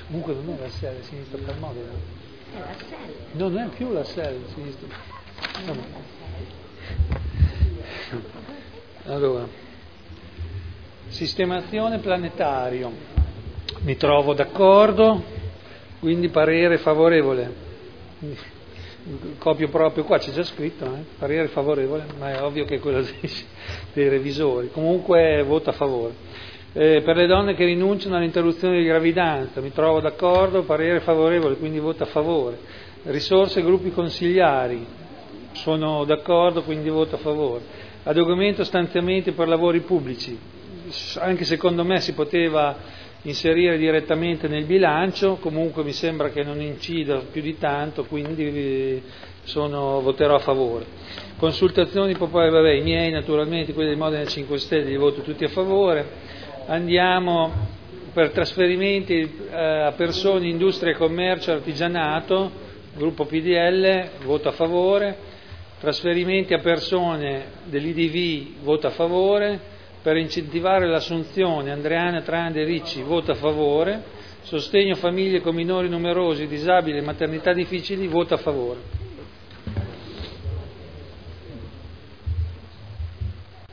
Comunque non è la SEL, Sinistra per Modena. È la SEL. No, non è più la SEL, Sinistra. Allora, sistemazione planetario. Mi trovo d'accordo, quindi parere favorevole. Copio proprio qua, c'è già scritto, parere favorevole, ma è ovvio che è quello dei revisori. Comunque voto a favore. Per le donne che rinunciano all'interruzione di gravidanza, mi trovo d'accordo, parere favorevole, quindi voto a favore. Risorse e gruppi consigliari, sono d'accordo, quindi voto a favore. Adeguamento stanziamenti per lavori pubblici, anche secondo me si poteva inserire direttamente nel bilancio, comunque mi sembra che non incida più di tanto, quindi voterò a favore. Consultazioni popolari, vabbè, i miei naturalmente, quelli di Modena 5 Stelle, li voto tutti a favore. Andiamo per trasferimenti a persone, industria, commercio, artigianato, gruppo PDL, voto a favore. Trasferimenti a persone dell'IDV, voto a favore. Per incentivare l'assunzione, Andreana Trande Ricci, voto a favore. Sostegno a famiglie con minori numerosi, disabili e maternità difficili, voto a favore.